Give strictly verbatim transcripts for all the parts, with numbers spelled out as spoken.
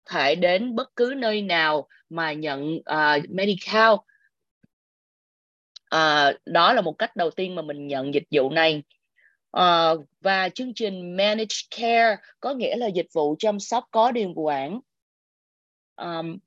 thể đến bất cứ nơi nào mà nhận uh, Medi-Cal. Uh, đó là một cách đầu tiên mà mình nhận dịch vụ này. Uh, và chương trình Managed Care có nghĩa là dịch vụ chăm sóc có điều quản. Um,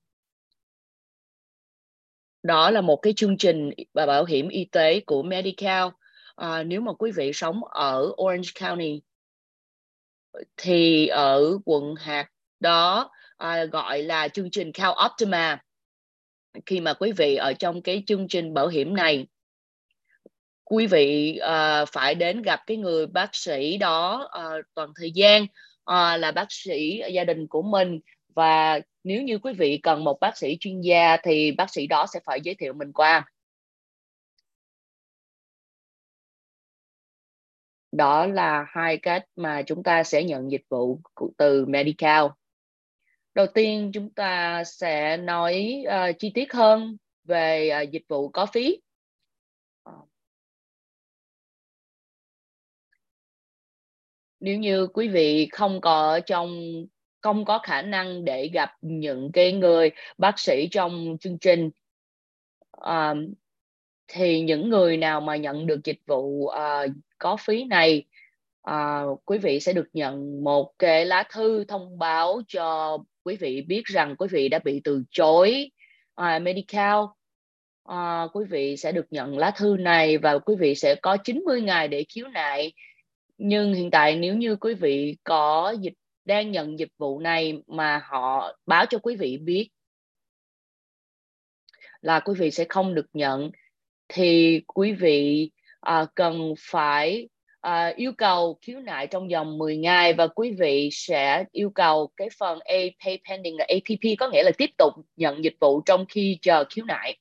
đó là một cái chương trình và bảo hiểm y tế của Medi-Cal. Uh, nếu mà quý vị sống ở Orange County thì ở quận hạt đó uh, gọi là chương trình Cal Optima. Khi mà quý vị ở trong cái chương trình bảo hiểm này, quý vị uh, phải đến gặp cái người bác sĩ đó uh, toàn thời gian, uh, là bác sĩ gia đình của mình. Và nếu như quý vị cần một bác sĩ chuyên gia thì bác sĩ đó sẽ phải giới thiệu mình qua. Đó là hai cách mà chúng ta sẽ nhận dịch vụ từ Medi-Cal. Đầu tiên chúng ta sẽ nói uh, chi tiết hơn về uh, dịch vụ có phí. Nếu như quý vị không có trong không có khả năng để gặp những cái người bác sĩ trong chương trình, um, thì những người nào mà nhận được dịch vụ uh, có phí này, uh, quý vị sẽ được nhận một cái lá thư thông báo cho quý vị biết rằng quý vị đã bị từ chối uh, Medi-Cal. Uh, quý vị sẽ được nhận lá thư này và quý vị sẽ có chín mươi ngày để khiếu nại. Nhưng hiện tại nếu như quý vị có dịch đang nhận dịch vụ này mà họ báo cho quý vị biết là quý vị sẽ không được nhận, thì quý vị uh, cần phải uh, yêu cầu khiếu nại trong vòng mười ngày, và quý vị sẽ yêu cầu cái phần A Pay Pending là A P P, có nghĩa là tiếp tục nhận dịch vụ trong khi chờ khiếu nại.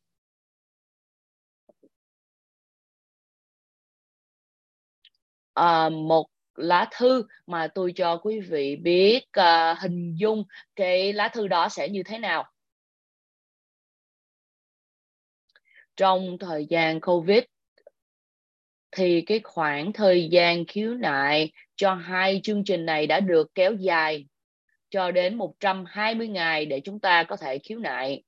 Uh, một lá thư mà tôi cho quý vị biết uh, hình dung cái lá thư đó sẽ như thế nào. Trong thời gian Covid thì cái khoảng thời gian khiếu nại cho hai chương trình này đã được kéo dài cho đến một trăm hai mươi ngày để chúng ta có thể khiếu nại.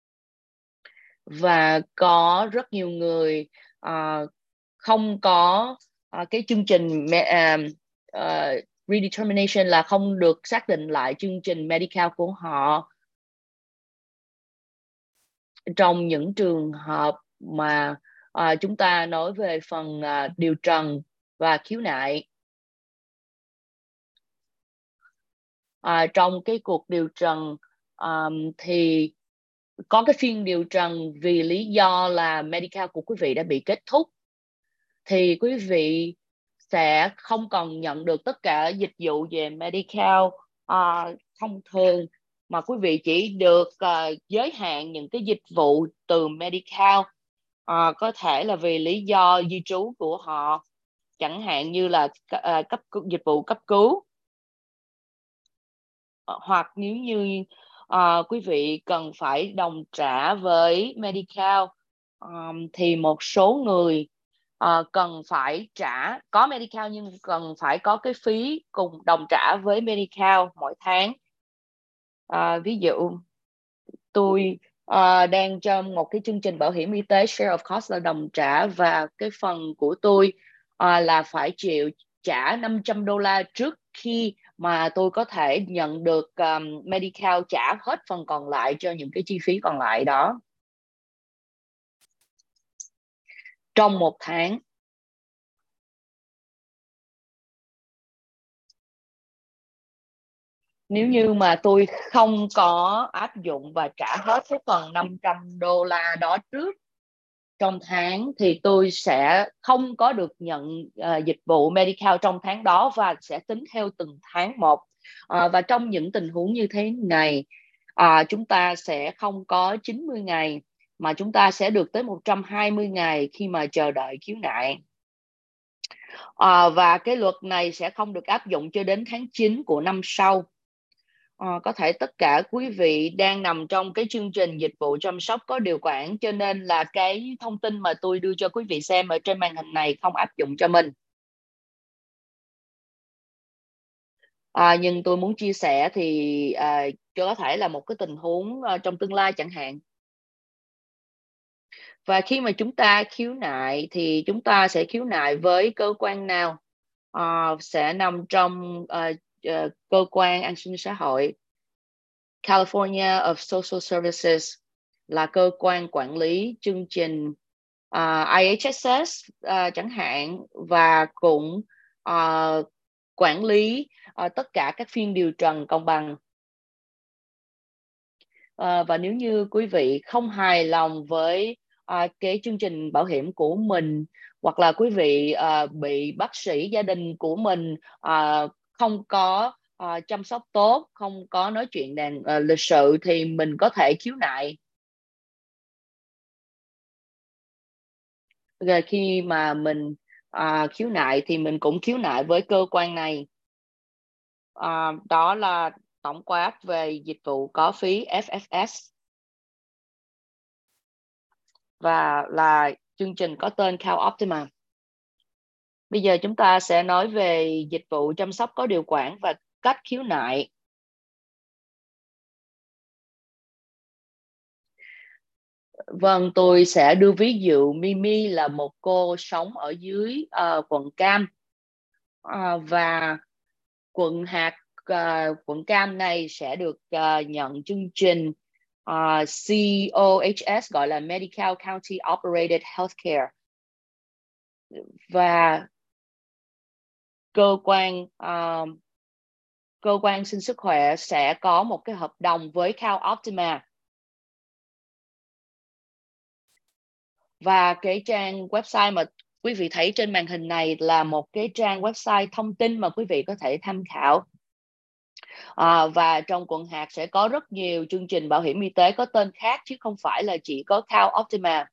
Và có rất nhiều người uh, không có uh, cái chương trình uh, uh, redetermination, là không được xác định lại chương trình Medi-Cal của họ. Trong những trường hợp mà uh, chúng ta nói về phần uh, điều trần và khiếu nại, uh, trong cái cuộc điều trần um, thì có cái phiên điều trần vì lý do là Medi-Cal của quý vị đã bị kết thúc, thì quý vị sẽ không còn nhận được tất cả dịch vụ về Medi-Cal uh, thông thường, mà quý vị chỉ được uh, giới hạn những cái dịch vụ từ Medi-Cal. Uh, có thể là vì lý do di trú của họ, chẳng hạn như là uh, cấp dịch vụ cấp cứu, uh, hoặc nếu như uh, quý vị cần phải đồng trả với Medi-Cal, um, thì một số người uh, cần phải trả có Medi-Cal nhưng cần phải có cái phí cùng đồng trả với Medi-Cal mỗi tháng. Uh, ví dụ tôi uh, đang trong một cái chương trình bảo hiểm y tế share of cost là đồng trả, và cái phần của tôi uh, là phải chịu trả năm trăm đô la trước khi mà tôi có thể nhận được um, Medi-Cal trả hết phần còn lại cho những cái chi phí còn lại đó trong một tháng. Nếu như mà tôi không có áp dụng và trả hết cái phần năm trăm đô la đó trước trong tháng, thì tôi sẽ không có được nhận uh, dịch vụ Medi-Cal trong tháng đó, và sẽ tính theo từng tháng một. Uh, và trong những tình huống như thế này, uh, chúng ta sẽ không có chín mươi ngày, mà chúng ta sẽ được tới một trăm hai mươi ngày khi mà chờ đợi khiếu nại. Uh, và cái luật này sẽ không được áp dụng cho đến tháng chín của năm sau. Ờ, có thể tất cả quý vị đang nằm trong cái chương trình dịch vụ chăm sóc có điều khoản, cho nên là cái thông tin mà tôi đưa cho quý vị xem ở trên màn hình này không áp dụng cho mình. À, nhưng tôi muốn chia sẻ thì à, có thể là một cái tình huống à, trong tương lai chẳng hạn. Và khi mà chúng ta khiếu nại thì chúng ta sẽ khiếu nại với cơ quan nào? Ờ, sẽ nằm trong ờ, ờ, cơ quan an sinh xã hội. California of Social Services là cơ quan quản lý chương trình, uh, i hát ét ét uh, chẳng hạn, và cũng uh, quản lý uh, tất cả các phiên điều trần công bằng. À, và nếu như quý vị không hài lòng với à, cái chương trình bảo hiểm của mình, hoặc là quý vị à, bị bác sĩ gia đình của mình à, không có à, chăm sóc tốt, không có nói chuyện đàn à, lịch sự, thì mình có thể khiếu nại. Rồi khi mà mình à, khiếu nại thì mình cũng khiếu nại với cơ quan này. À, đó là tổng quát về dịch vụ có phí ép ép ét, và là chương trình có tên CalOptima. Bây giờ chúng ta sẽ nói về dịch vụ chăm sóc có điều khoản và cách khiếu nại. Vâng, tôi sẽ đưa ví dụ Mimi là một cô sống ở dưới uh, quận Cam. Uh, và quận hạt uh, quận Cam này sẽ được uh, nhận chương trình uh, xê o hát ét, gọi là Medical County Operated Healthcare. Và cơ quan uh, cơ quan sinh sức khỏe sẽ có một cái hợp đồng với CalOptima. Và cái trang website mà quý vị thấy trên màn hình này là một cái trang website thông tin mà quý vị có thể tham khảo. À, và trong quận hạt sẽ có rất nhiều chương trình bảo hiểm y tế có tên khác, chứ không phải là chỉ có CalOptima.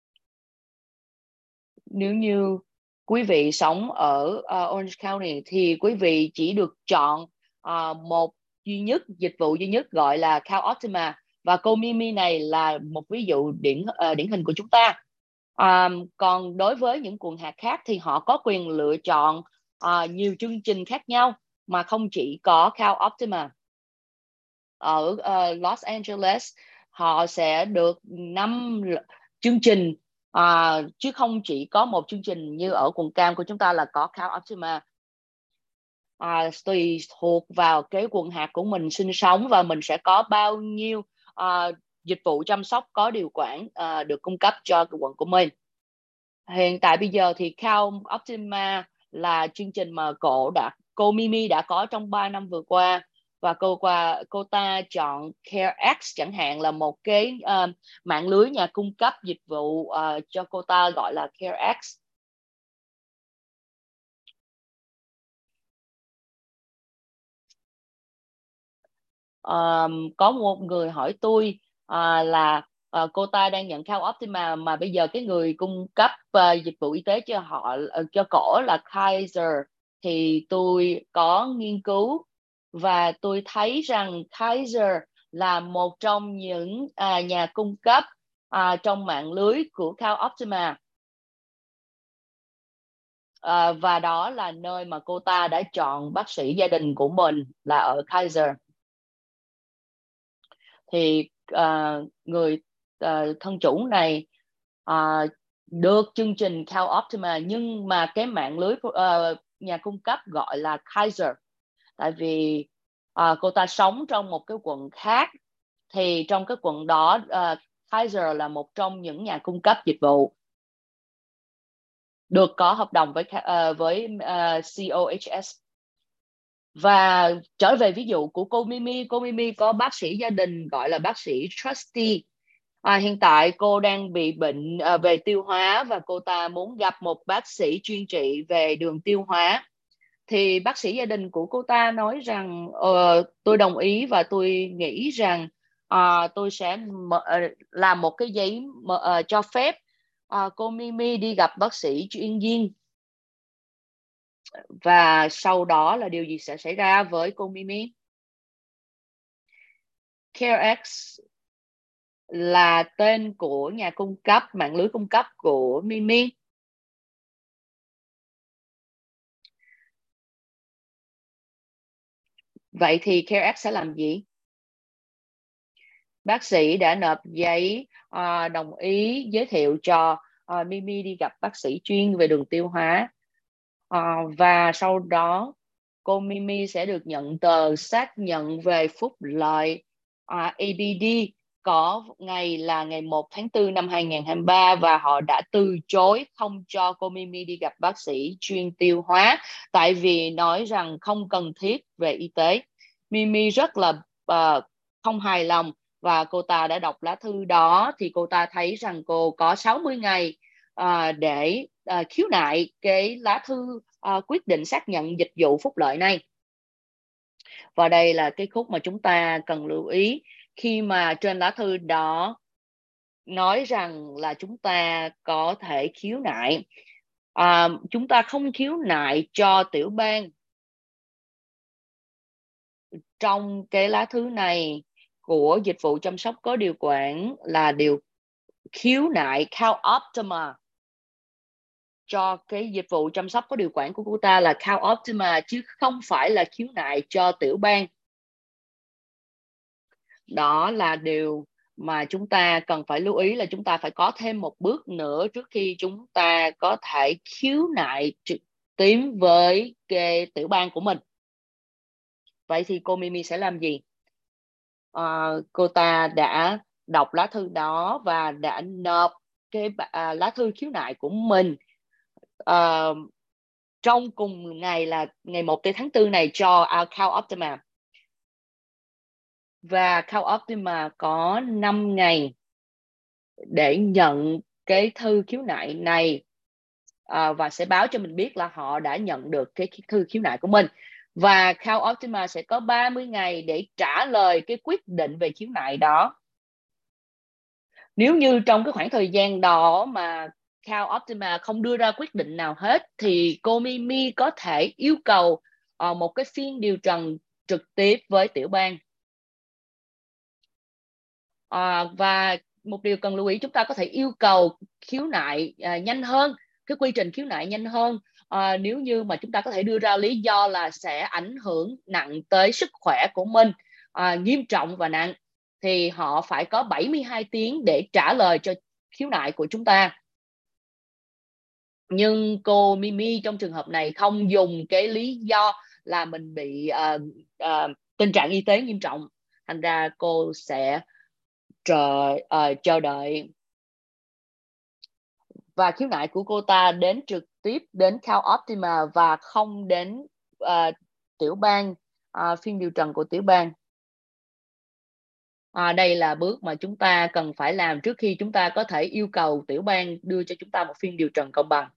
Nếu như quý vị sống ở uh, Orange County thì quý vị chỉ được chọn uh, một duy nhất, dịch vụ duy nhất, gọi là CalOptima. Và cô Mimi này là một ví dụ điển uh, điển hình của chúng ta. Um, còn đối với những quận hạt khác thì họ có quyền lựa chọn uh, nhiều chương trình khác nhau, mà không chỉ có CalOptima. Ở uh, Los Angeles họ sẽ được năm chương trình, uh, chứ không chỉ có một chương trình như ở quận Cam của chúng ta là có CalOptima. Uh, tùy thuộc vào cái quận hạt của mình sinh sống và mình sẽ có bao nhiêu uh, dịch vụ chăm sóc có điều khoản uh, được cung cấp cho cái quận của mình. Hiện tại bây giờ thì CalOptima là chương trình mà cô đã cô Mimi đã có trong ba năm vừa qua, và cô qua cô ta chọn CareX chẳng hạn, là một cái uh, mạng lưới nhà cung cấp dịch vụ uh, cho cô ta, gọi là CareX. Um, có một người hỏi tôi uh, là uh, cô ta đang nhận CalOptima mà bây giờ cái người cung cấp uh, dịch vụ y tế cho họ uh, cho cổ là Kaiser. Thì tôi có nghiên cứu và tôi thấy rằng Kaiser là một trong những uh, nhà cung cấp uh, trong mạng lưới của CalOptima. Uh, và đó là nơi mà cô ta đã chọn bác sĩ gia đình của mình là ở Kaiser. Thì uh, người uh, thân chủ này uh, được chương trình CalOptima, nhưng mà cái mạng lưới uh, nhà cung cấp gọi là Kaiser. Tại vì uh, cô ta sống trong một cái quận khác, thì trong cái quận đó uh, Kaiser là một trong những nhà cung cấp dịch vụ được có hợp đồng với uh, với uh, xê o hát ét. Và trở về ví dụ của cô Mimi, cô Mimi có bác sĩ gia đình gọi là bác sĩ Trusty. À, hiện tại cô đang bị bệnh à, về tiêu hóa, và cô ta muốn gặp một bác sĩ chuyên trị về đường tiêu hóa. Thì bác sĩ gia đình của cô ta nói rằng ờ, tôi đồng ý, và tôi nghĩ rằng à, tôi sẽ mở, làm một cái giấy mở, uh, cho phép uh, cô Mimi đi gặp bác sĩ chuyên viên. Và sau đó là điều gì sẽ xảy ra với cô Mimi? CareX là tên của nhà cung cấp, mạng lưới cung cấp của Mimi. Vậy thì CareX sẽ làm gì? Bác sĩ đã nộp giấy uh, đồng ý giới thiệu cho uh, Mimi đi gặp bác sĩ chuyên về đường tiêu hóa. Uh, và sau đó cô Mimi sẽ được nhận tờ xác nhận về phúc lợi uh, a bê đê có ngày là ngày một tháng tư năm hai nghìn không trăm hai mươi ba, và họ đã từ chối không cho cô Mimi đi gặp bác sĩ chuyên tiêu hóa tại vì nói rằng không cần thiết về y tế. Mimi rất là uh, không hài lòng và cô ta đã đọc lá thư đó, thì cô ta thấy rằng cô có sáu mươi ngày uh, để uh, khiếu nại cái lá thư uh, quyết định xác nhận dịch vụ phúc lợi này. Và đây là cái khúc mà chúng ta cần lưu ý khi mà trên lá thư đó nói rằng là chúng ta có thể khiếu nại. À, chúng ta không khiếu nại cho tiểu bang. Trong cái lá thư này của dịch vụ chăm sóc có điều quản là điều khiếu nại CalOptima cho cái dịch vụ chăm sóc có điều quản của cô ta là CalOptima, chứ không phải là khiếu nại cho tiểu bang. Đó là điều mà chúng ta cần phải lưu ý, là chúng ta phải có thêm một bước nữa trước khi chúng ta có thể khiếu nại trực tiếp với cái tiểu bang của mình. Vậy thì cô Mimi sẽ làm gì? À, cô ta đã đọc lá thư đó và đã nộp cái à, lá thư khiếu nại của mình à, trong cùng ngày là ngày một tháng tư này cho CalOptima. Và CalOptima có năm ngày để nhận cái thư khiếu nại này à, và sẽ báo cho mình biết là họ đã nhận được cái thư khiếu nại của mình. Và CalOptima sẽ có ba mươi ngày để trả lời cái quyết định về khiếu nại đó. Nếu như trong cái khoảng thời gian đó mà CalOptima không đưa ra quyết định nào hết, thì cô Mimi có thể yêu cầu uh, một cái phiên điều trần trực tiếp với tiểu bang. Uh, và một điều cần lưu ý, chúng ta có thể yêu cầu khiếu nại uh, nhanh hơn, cái quy trình khiếu nại nhanh hơn. Uh, nếu như mà chúng ta có thể đưa ra lý do là sẽ ảnh hưởng nặng tới sức khỏe của mình, uh, nghiêm trọng và nặng, thì họ phải có bảy mươi hai tiếng để trả lời cho khiếu nại của chúng ta. Nhưng cô Mimi trong trường hợp này không dùng cái lý do là mình bị uh, uh, tình trạng y tế nghiêm trọng, thành ra cô sẽ chờ, uh, chờ đợi và khiếu nại của cô ta đến trực tiếp đến CalOptima và không đến uh, tiểu bang, uh, phiên điều trần của tiểu bang. À, đây là bước mà chúng ta cần phải làm trước khi chúng ta có thể yêu cầu tiểu bang đưa cho chúng ta một phiên điều trần công bằng.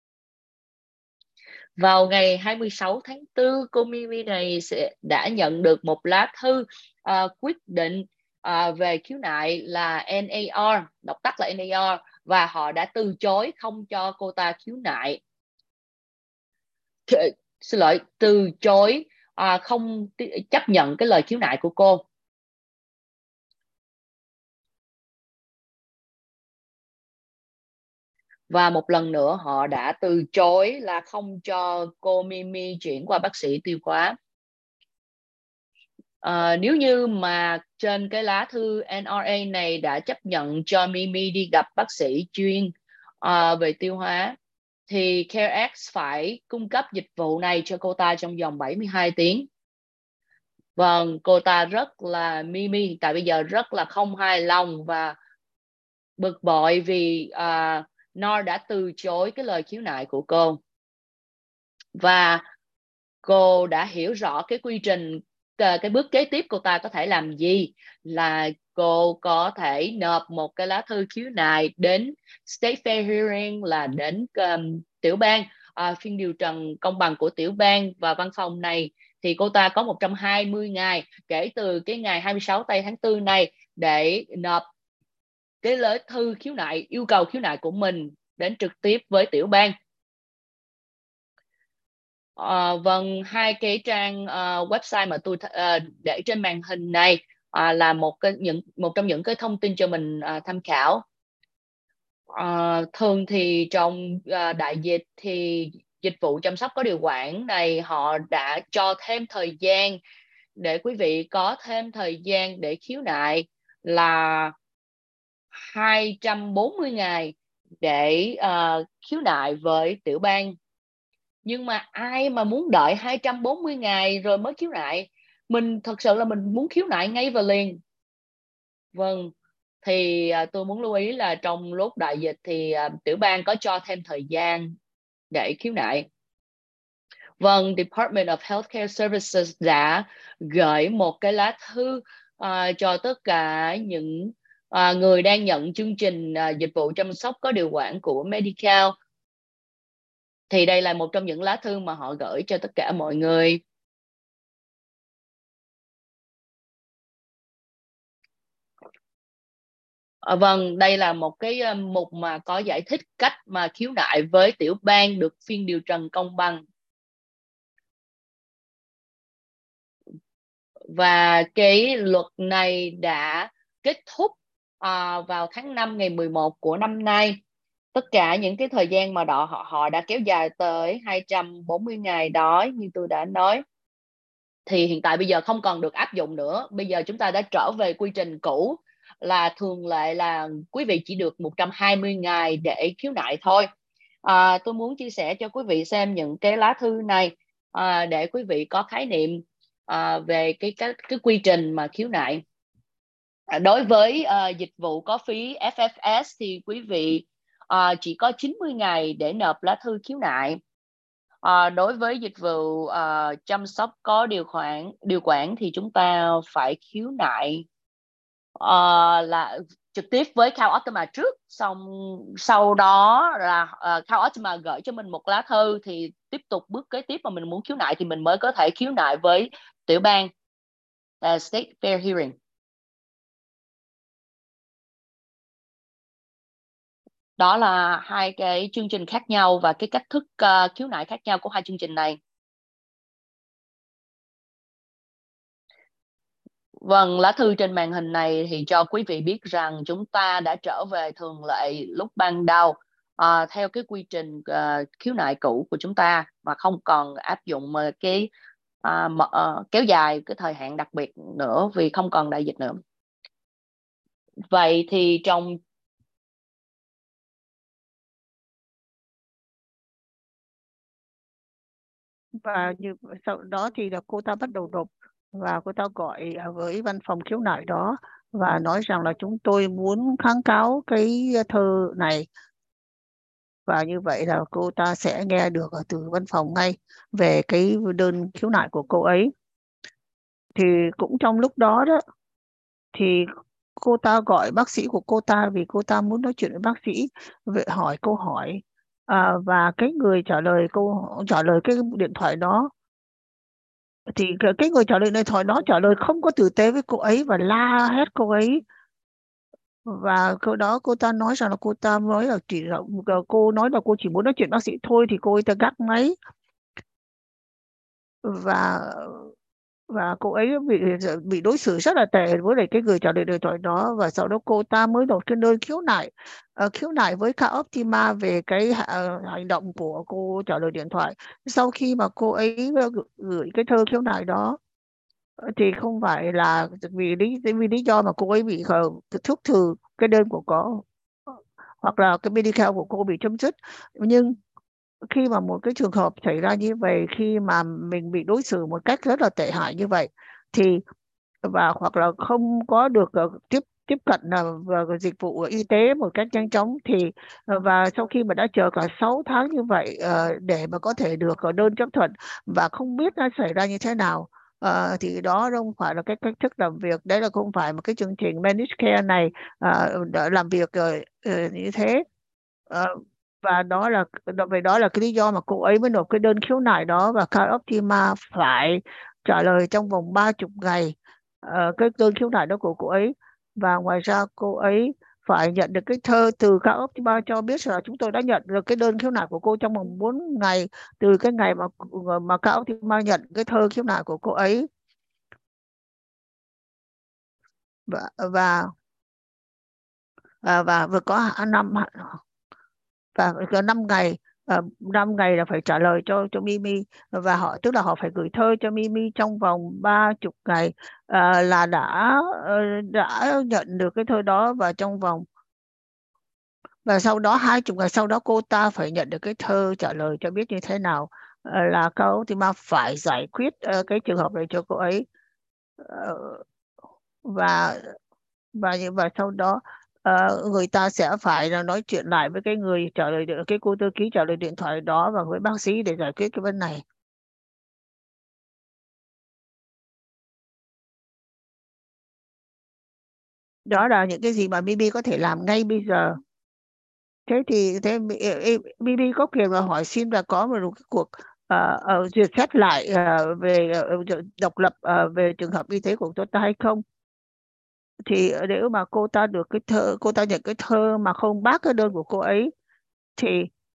Vào ngày hai mươi sáu tháng tư, cô Mimi này sẽ đã nhận được một lá thư uh, quyết định uh, về khiếu nại là en a rờ, đọc tắt là en a rờ, và họ đã từ chối không cho cô ta khiếu nại. Xin lỗi, từ chối uh, không chấp nhận cái lời khiếu nại của cô. Và một lần nữa họ đã từ chối là không cho cô Mimi chuyển qua bác sĩ tiêu hóa. À, nếu như mà trên cái lá thư en rờ a này đã chấp nhận cho Mimi đi gặp bác sĩ chuyên uh, về tiêu hóa, thì CareX phải cung cấp dịch vụ này cho cô ta trong vòng bảy mươi hai tiếng. Vâng, cô ta rất là, Mimi hiện tại bây giờ rất là không hài lòng và bực bội vì uh, nó đã từ chối cái lời khiếu nại của cô. Và cô đã hiểu rõ cái quy trình, cái bước kế tiếp cô ta có thể làm gì là cô có thể nộp một cái lá thư khiếu nại đến State Fair Hearing, là đến um, tiểu bang, uh, phiên điều trần công bằng của tiểu bang, và văn phòng này thì cô ta có một trăm hai mươi ngày kể từ cái ngày hai mươi sáu tháng tư này để nộp cái lá thư khiếu nại, yêu cầu khiếu nại của mình đến trực tiếp với tiểu bang. Uh, vâng, hai cái trang uh, website mà tôi uh, để trên màn hình này uh, là một cái những một trong những cái thông tin cho mình uh, tham khảo. Uh, thường thì trong uh, đại dịch thì dịch vụ chăm sóc có điều quản này họ đã cho thêm thời gian để quý vị có thêm thời gian để khiếu nại là hai trăm bốn mươi ngày để uh, khiếu nại với tiểu bang. Nhưng mà ai mà muốn đợi hai trăm bốn mươi ngày rồi mới khiếu nại? Mình thật sự là mình muốn khiếu nại ngay và liền. Vâng, thì uh, tôi muốn lưu ý là trong lúc đại dịch thì uh, tiểu bang có cho thêm thời gian để khiếu nại. Vâng, Department of Healthcare Services đã gửi một cái lá thư uh, cho tất cả những uh, người đang nhận chương trình uh, dịch vụ chăm sóc có điều khoản của Medi-Cal. Thì đây là một trong những lá thư mà họ gửi cho tất cả mọi người. À, vâng, đây là một cái uh, mục mà có giải thích cách mà khiếu nại với tiểu bang được phiên điều trần công bằng. Và cái luật này đã kết thúc uh, vào tháng năm ngày mười một của năm nay. Tất cả những cái thời gian mà đọ họ họ đã kéo dài tới hai trăm bốn mươi ngày đó, như tôi đã nói, thì hiện tại bây giờ không còn được áp dụng nữa. Bây giờ chúng ta đã trở về quy trình cũ, là thường lệ là quý vị chỉ được một trăm hai mươi ngày để khiếu nại thôi. À, tôi muốn chia sẻ cho quý vị xem những cái lá thư này à, để quý vị có khái niệm à, về cái, cái cái quy trình mà khiếu nại. À, đối với uh, dịch vụ có phí ép ép ét thì quý vị uh, chỉ có chín mươi ngày để nộp lá thư khiếu nại. Uh, đối với dịch vụ uh, chăm sóc có điều khoản điều khoản thì chúng ta phải khiếu nại uh, là trực tiếp với Cal Optima trước, xong sau đó là uh, Cal Optima gửi cho mình một lá thư, thì tiếp tục bước kế tiếp mà mình muốn khiếu nại thì mình mới có thể khiếu nại với tiểu bang, uh, State Fair Hearing. Đó là hai cái chương trình khác nhau và cái cách thức uh, khiếu nại khác nhau của hai chương trình này. Vâng, lá thư trên màn hình này thì cho quý vị biết rằng chúng ta đã trở về thường lệ lúc ban đầu uh, theo cái quy trình uh, khiếu nại cũ của chúng ta, mà không còn áp dụng uh, cái uh, uh, kéo dài cái thời hạn đặc biệt nữa vì không còn đại dịch nữa. Vậy thì trong Và như sau đó thì là cô ta bắt đầu nộp, và cô ta gọi với văn phòng khiếu nại đó và nói rằng là chúng tôi muốn kháng cáo cái thơ này, và như vậy là cô ta sẽ nghe được ở từ văn phòng ngay về cái đơn khiếu nại của cô ấy. Thì cũng trong lúc đó đó thì cô ta gọi bác sĩ của cô ta vì cô ta muốn nói chuyện với bác sĩ, về hỏi câu hỏi. À, và cái người trả lời câu trả lời cái điện thoại đó thì cái, cái người trả lời điện thoại đó trả lời không có tử tế với cô ấy và la hét cô ấy. Và câu đó cô ta nói rằng là cô ta nói là chỉ là cô nói là cô chỉ muốn nói chuyện bác sĩ thôi, thì cô ấy ta gác máy. Và và cô ấy bị bị đối xử rất là tệ với lại cái người trả lời điện thoại đó, và sau đó cô ta mới nộp cái đơn khiếu nại uh, khiếu nại với Cal Optima về cái uh, hành động của cô trả lời điện thoại. Sau khi mà cô ấy gửi cái thơ khiếu nại đó thì không phải là vì lý vì lý do mà cô ấy bị thuốc trừ cái đơn của có, hoặc là cái medical của cô bị chấm dứt. Nhưng khi mà một cái trường hợp xảy ra như vậy, khi mà mình bị đối xử một cách rất là tệ hại như vậy, thì và hoặc là không có được uh, tiếp tiếp cận uh, vào dịch vụ y tế một cách nhanh chóng, thì uh, và sau khi mà đã chờ cả sáu tháng như vậy uh, để mà có thể được uh, đơn chấp thuận và không biết nó xảy ra như thế nào, uh, thì đó không phải là cái cách thức làm việc. Đấy là không phải một cái chương trình Managed Care này uh, đã làm việc uh, uh, như thế. Uh, và đó là về đó là cái lý do mà cô ấy mới nộp cái đơn khiếu nại đó, và Cal Optima phải trả lời trong vòng ba chục ngày uh, cái đơn khiếu nại đó của cô ấy. Và ngoài ra cô ấy phải nhận được cái thơ từ Cal Optima cho biết là chúng tôi đã nhận được cái đơn khiếu nại của cô trong vòng bốn ngày từ cái ngày mà mà Cal Optima nhận cái thơ khiếu nại của cô ấy. Và và và vừa có năm và có năm ngày uh, năm ngày là phải trả lời cho cho Mimi, và họ tức là họ phải gửi thơ cho Mimi trong vòng ba chục ngày uh, là đã uh, đã nhận được cái thơ đó, và trong vòng và sau đó hai chục ngày sau đó cô ta phải nhận được cái thơ trả lời cho biết như thế nào. uh, là Cao Optima phải giải quyết uh, cái trường hợp này cho cô ấy. uh, và và như và sau đó uh, người ta sẽ phải là nói chuyện lại với cái người trả lời được cái cô thư ký trả lời điện thoại đó và với bác sĩ để giải quyết cái vấn này. Đó là những cái gì mà Bibi có thể làm ngay bây giờ. Thế thì thế Bibi có quyền là hỏi xin và có một cái cuộc uh, uh, duyệt xét lại uh, về uh, độc lập uh, về trường hợp y tế của tôi ta hay không. Thì nếu mà cô ta được cái thơ, cô ta nhận cái thơ mà không bác cái đơn của cô ấy, thì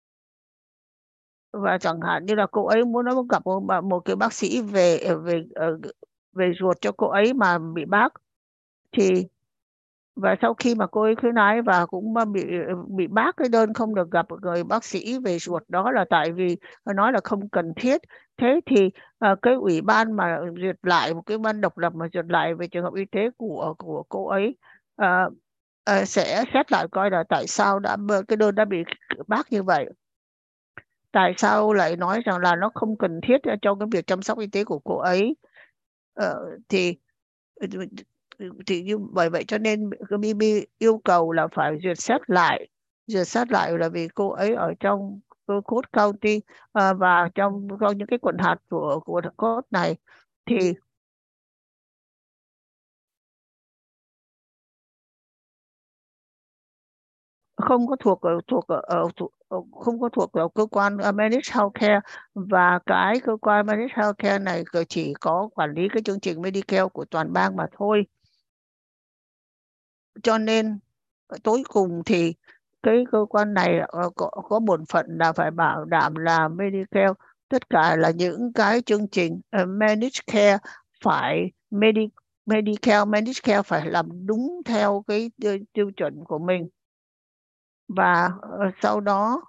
và chẳng hạn như là cô ấy muốn nó gặp một, một cái bác sĩ về về về ruột cho cô ấy mà bị bác, thì và sau khi mà cô ấy khuyến ái và cũng bị bị bác cái đơn không được gặp người bác sĩ về ruột đó là tại vì nói là không cần thiết. Thế thì uh, cái ủy ban mà duyệt lại, một cái ban độc lập mà duyệt lại về trường hợp y tế của của cô ấy uh, uh, sẽ xét lại coi là tại sao đã cái đơn đã bị bác như vậy, tại sao lại nói rằng là nó không cần thiết trong cái việc chăm sóc y tế của cô ấy. Ờ, thì thì như bởi vậy cho nên Bibi yêu cầu là phải duyệt xét lại duyệt xét lại là vì cô ấy ở trong Cook County uh, và trong, trong những cái quận hạt của của Cook này thì không có thuộc ở thuộc ở, thuộc, không có thuộc vào cơ quan Managed Healthcare, và cái cơ quan Managed Healthcare này chỉ có quản lý cái chương trình Medicare của toàn bang mà thôi. Cho nên tối cùng thì cái cơ quan này có, có bổn phận là phải bảo đảm là Medicare, tất cả là những cái chương trình uh, Managed Care phải Medi, Medicare Managed Care phải làm đúng theo cái tiêu chuẩn của mình. Và uh, sau đó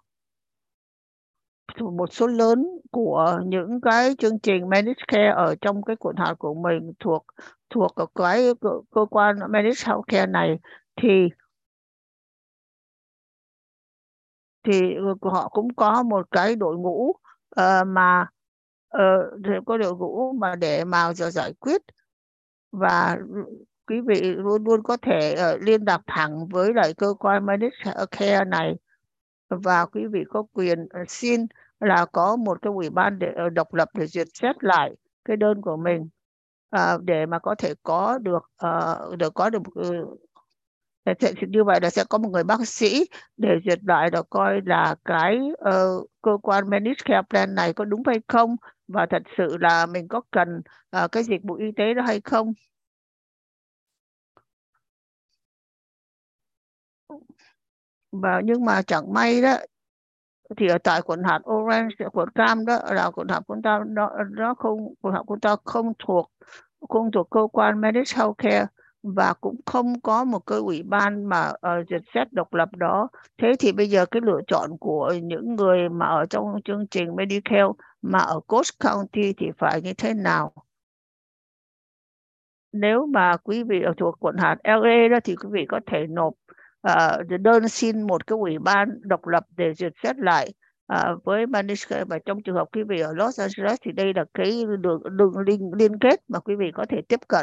một số lớn của những cái chương trình Managed Care ở trong cái quận hạt của mình thuộc thuộc cái cơ, cơ quan Managed Healthcare này thì thì họ cũng có một cái đội ngũ uh, mà uh, có đội ngũ mà để mà giờ giải quyết, và quý vị luôn luôn có thể uh, liên lạc thẳng với lại cơ quan Managed Care này, và quý vị có quyền uh, xin là có một cái ủy ban để uh, độc lập để duyệt xét lại cái đơn của mình, uh, để mà có thể có được uh, được có được uh, thì như vậy là sẽ có một người bác sĩ để duyệt lại là coi là cái uh, cơ quan Managed Care Plan này có đúng hay không, và thật sự là mình có cần uh, cái dịch vụ y tế đó hay không. Và nhưng mà chẳng may đó thì ở tại quận hạt Orange, quận Cam đó là quận hạt của ta nó nó không quận hạt của ta không thuộc không thuộc cơ quan Managed Healthcare, và cũng không có một cái ủy ban mà uh, duyệt xét độc lập đó. Thế thì bây giờ cái lựa chọn của những người mà ở trong chương trình Medicare mà ở Coast County thì phải như thế nào? Nếu mà quý vị ở thuộc quận hạt lờ a đó thì quý vị có thể nộp uh, đơn xin một cái ủy ban độc lập để duyệt xét lại uh, với Managed Care. Và trong trường hợp quý vị ở Los Angeles thì đây là cái đường đường liên, liên kết mà quý vị có thể tiếp cận.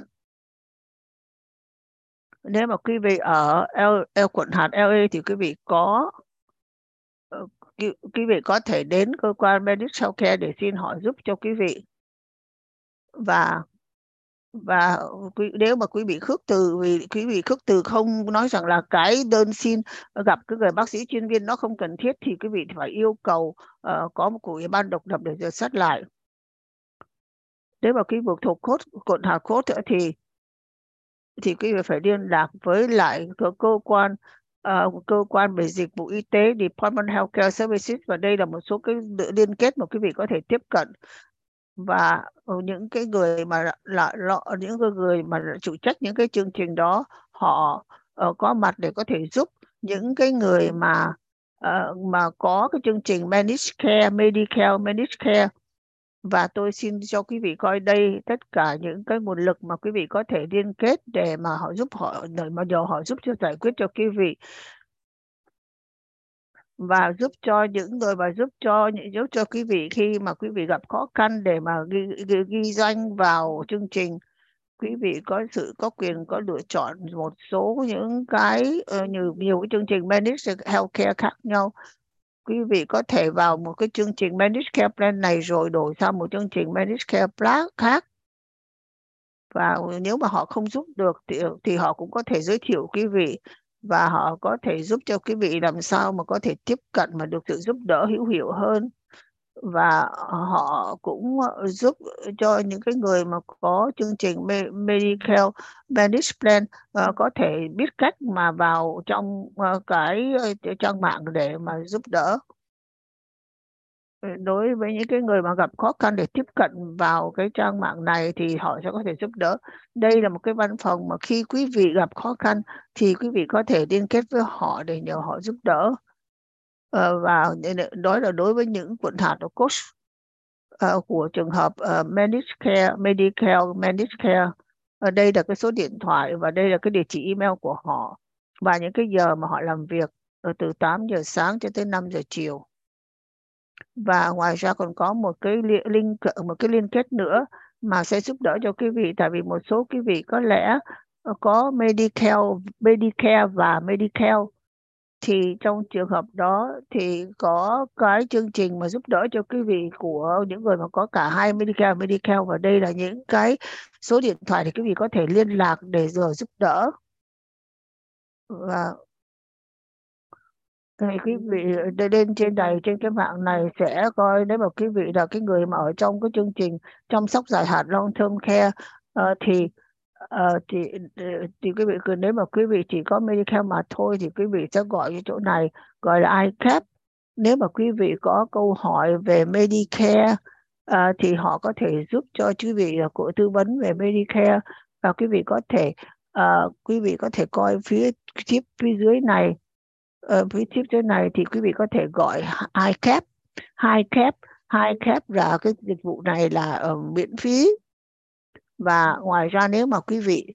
Nếu mà quý vị ở L, L, quận hạt lờ a thì quý vị có uh, quý, quý vị có thể đến cơ quan Managed Healthcare để xin họ giúp cho quý vị. Và và quý, nếu mà quý vị khước từ vì quý vị khước từ không nói rằng là cái đơn xin gặp cái người bác sĩ chuyên viên nó không cần thiết, thì quý vị phải yêu cầu uh, có một ủy ban độc lập để duyệt xét lại. Nếu mà quý vị thuộc cốt quận hạt cốt thì thì quý vị phải liên lạc với lại cơ, cơ quan uh, cơ quan về dịch vụ y tế Department Healthcare Services, và đây là một số cái liên kết mà quý vị có thể tiếp cận. Và những cái người mà là, là những cái người mà chủ trách những cái chương trình đó họ uh, có mặt để có thể giúp những cái người mà uh, mà có cái chương trình Managed Care, Medicare, Managed Care. Và tôi xin cho quý vị coi đây tất cả những cái nguồn lực mà quý vị có thể liên kết để mà họ giúp họ, để mà nhờ họ giúp cho giải quyết cho quý vị, và giúp cho những người, và giúp cho giúp cho quý vị khi mà quý vị gặp khó khăn để mà ghi, ghi, ghi danh vào chương trình. Quý vị có sự có quyền có lựa chọn một số những cái uh, nhiều nhiều cái chương trình Managed Healthcare khác nhau. Quý vị có thể vào một cái chương trình Managed Care Plan này rồi đổi sang một chương trình Managed Care Plan khác. Và nếu mà họ không giúp được thì, thì họ cũng có thể giới thiệu quý vị, và họ có thể giúp cho quý vị làm sao mà có thể tiếp cận mà được sự giúp đỡ hữu hiệu hơn. Và họ cũng giúp cho những cái người mà có chương trình Medicare Managed Plan uh, có thể biết cách mà vào trong uh, cái uh, trang mạng để mà giúp đỡ. Đối với những cái người mà gặp khó khăn để tiếp cận vào cái trang mạng này thì họ sẽ có thể giúp đỡ. Đây là một cái văn phòng mà khi quý vị gặp khó khăn thì quý vị có thể liên kết với họ để nhờ họ giúp đỡ. Uh, và đó là đối với những quận hạt của coach uh, của trường hợp uh, Managed Care, Medicare, Managed Care. Ở đây là cái số điện thoại và đây là cái địa chỉ email của họ và những cái giờ mà họ làm việc từ tám giờ sáng cho tới năm giờ chiều. Và ngoài ra còn có một cái link, một cái liên kết nữa mà sẽ giúp đỡ cho quý vị, tại vì một số quý vị có lẽ có Medicare, Medicare và Medicare, thì trong trường hợp đó thì có cái chương trình mà giúp đỡ cho quý vị của những người mà có cả hai Medicare, Medicare, và đây là những cái số điện thoại để quý vị có thể liên lạc để giờ giúp đỡ. Và thì quý vị lên trên này, trên cái mạng này sẽ coi nếu mà quý vị là cái người mà ở trong cái chương trình chăm sóc dài hạn long term care uh, thì uh, thì thì quý vị cứ, nếu mà quý vị chỉ có Medicare mà thôi thì quý vị sẽ gọi cái chỗ này gọi là i cap. Nếu mà quý vị có câu hỏi về Medicare uh, thì họ có thể giúp cho quý vị uh, của tư vấn về Medicare, và quý vị có thể uh, quý vị có thể coi phía tiếp phía dưới này. Ở phía tiếp dưới này thì quý vị có thể gọi i cap, i cap, i cap là cái dịch vụ này là uh, miễn phí. Và ngoài ra nếu mà quý vị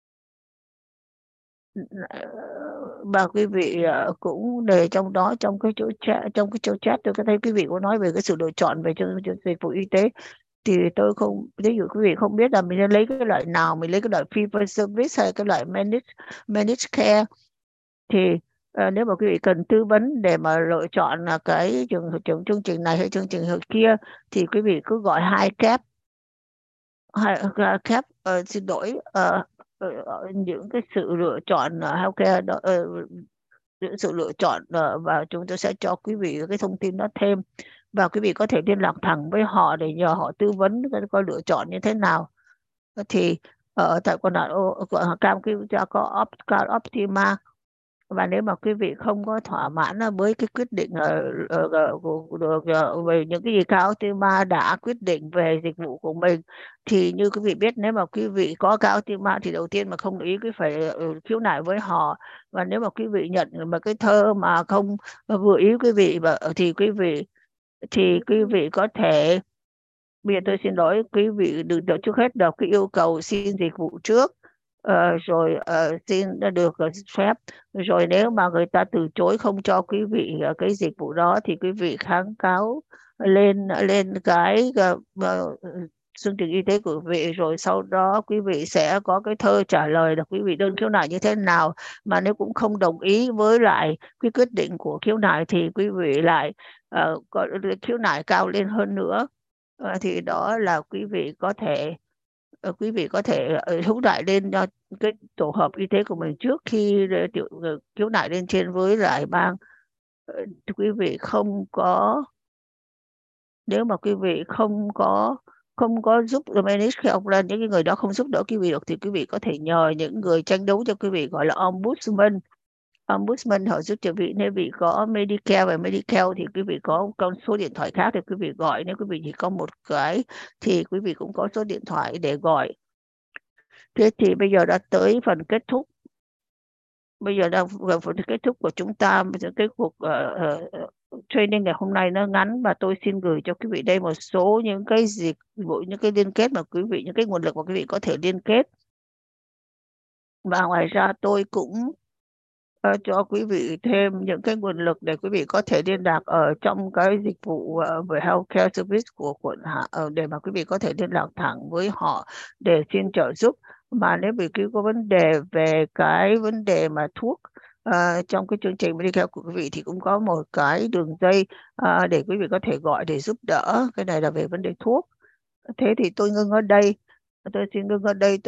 và quý vị uh, cũng để trong đó, trong cái chỗ chat, trong cái chỗ chat tôi có thấy quý vị có nói về cái sự lựa chọn về chương trình dịch vụ y tế, thì tôi không, ví dụ quý vị không biết là mình nên lấy cái loại nào, mình lấy cái loại fee for service hay cái loại managed managed care, thì À, nếu mà quý vị cần tư vấn để mà lựa chọn là cái trường trường chương trình này hay chương trình kia thì quý vị cứ gọi hai cap, hai cap uh, xin lỗi uh, uh, những cái sự lựa chọn uh, healthcare đó, uh, những sự lựa chọn uh, và chúng tôi sẽ cho quý vị cái thông tin đó thêm, và quý vị có thể liên lạc thẳng với họ để nhờ họ tư vấn coi lựa chọn như thế nào. Thì ở tại quận Cam Kim có Optima. Và nếu mà quý vị không có thỏa mãn với cái quyết định uh, về những cái gì Cao Optima đã quyết định về dịch vụ của mình, thì như quý vị biết, nếu mà quý vị có Cao Optima thì đầu tiên mà không đồng ý quý phải uh, khiếu nại với họ. Và nếu mà quý vị nhận mà cái thơ mà không vừa ý quý vị thì quý vị thì quý vị có thể, bây giờ tôi xin lỗi, quý vị đừng đợi trước hết đọc cái yêu cầu xin dịch vụ trước. Uh, rồi uh, xin đã được uh, phép, rồi nếu mà người ta từ chối không cho quý vị uh, cái dịch vụ đó thì quý vị kháng cáo lên lên cái uh, uh, chương trình y tế của quý vị, rồi sau đó quý vị sẽ có cái thơ trả lời là quý vị đơn khiếu nại như thế nào. Mà nếu cũng không đồng ý với lại cái quyết định của khiếu nại thì quý vị lại uh, có khiếu nại cao lên hơn nữa. Uh, thì đó là quý vị có thể uh, quý vị có thể uh, hữu đại lên cho cái tổ hợp y tế của mình trước khi tiểu uh, khiếu nại lên trên với lại bang. Uh, quý vị không có, nếu mà quý vị không có không có giúp manage cái ông lên, những cái người đó không giúp đỡ quý vị được thì quý vị có thể nhờ những người tranh đấu cho quý vị gọi là ombudsman. Ombudsman họ giúp cho vị, nếu vị có Medicare và Medicare thì quý vị có con số điện thoại khác để quý vị gọi. Nếu quý vị chỉ có một cái thì quý vị cũng có số điện thoại để gọi. Thế thì bây giờ đã tới phần kết thúc. bây giờ đang gần phần kết thúc của chúng ta. Cái cuộc uh, uh, training ngày hôm nay nó ngắn, và tôi xin gửi cho quý vị đây một số những cái dịch vụ, những cái liên kết mà quý vị, những cái nguồn lực mà quý vị có thể liên kết. Và ngoài ra tôi cũng uh, cho quý vị thêm những cái nguồn lực để quý vị có thể liên lạc ở trong cái dịch vụ uh, về healthcare service của quận Hạ, uh, để mà quý vị có thể liên lạc thẳng với họ để xin trợ giúp. Mà nếu bị cứ có vấn đề về cái vấn đề mà thuốc uh, trong cái chương trình Medicare của quý vị thì cũng có một cái đường dây uh, để quý vị có thể gọi để giúp đỡ. Cái này là về vấn đề thuốc. Thế thì tôi ngưng ở đây. Tôi xin ngưng ở đây.